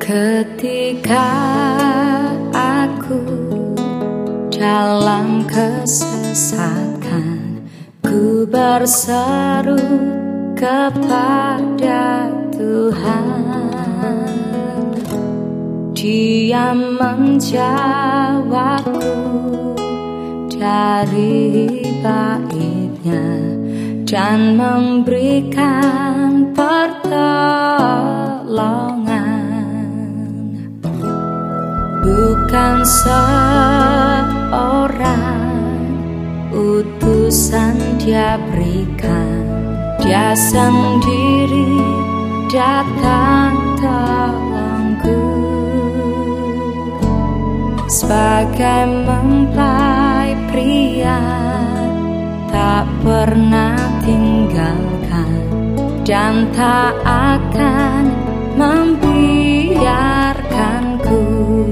Ketika aku dalam kesesatan, ku berseru kepada Tuhan. Dia menjawabku dari baitnya dan memberikan pertolongan. Bukan seorang utusan dia berikan, dia sendiri datang tolongku. Sebagai mempelai pria tak pernah tinggalkan dan tak akan membiarkanku.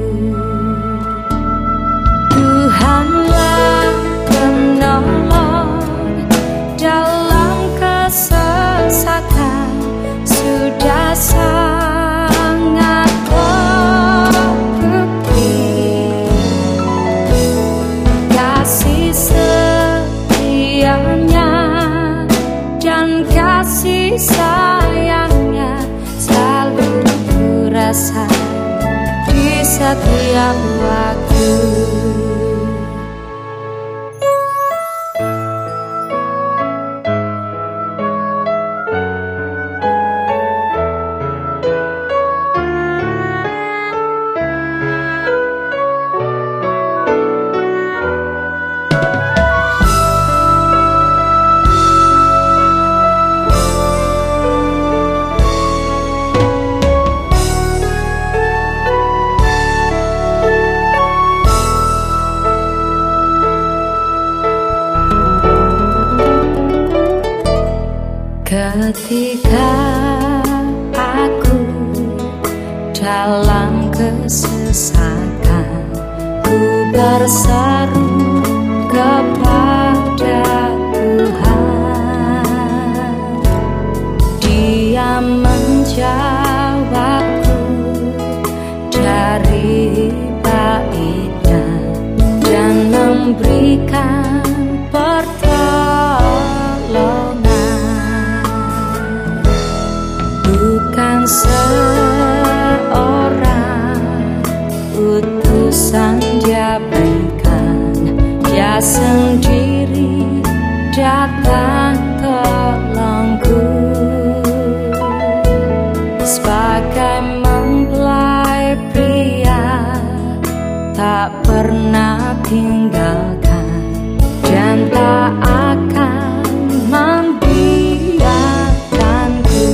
Tuhanlah penolong dalam kesesakan, sudah sangat terbukti kasih setianya dan kasih sayangnya selalu kurasa di setiap waktu. Ketika aku dalam kesesatan, ku berseru kepada Tuhan. Dia menjawabku dari baitnya dan memberikan pertolongan. Bukan seorang utusan dia berikan, dia sendiri datang tolongku. Sebagai mempelai pria tak pernah tinggalkan dan tak akan membiarkanku.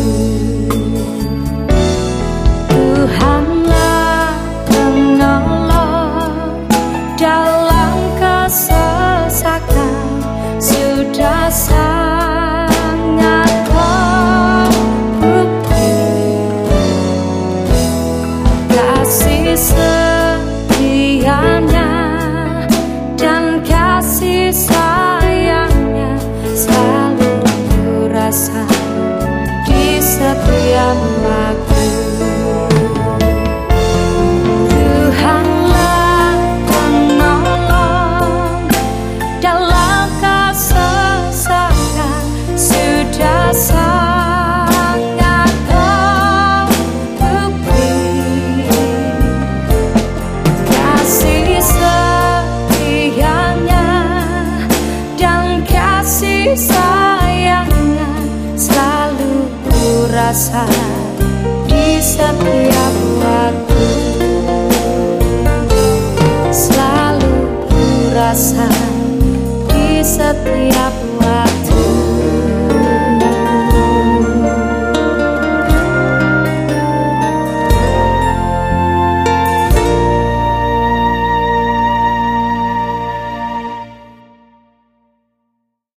Tuhanlah penolong dalam kesesakan, sudah sangat terbukti kasih setianya dan kasih sayangnya selalu kurasa di setiap waktu. Tuhanlah penolong dalam kesesakan, sudah sangat terbukti kasih setianya dan kasih sayangnya selalu kurasa di setiap waktu. Selalu kurasa di setiap waktu.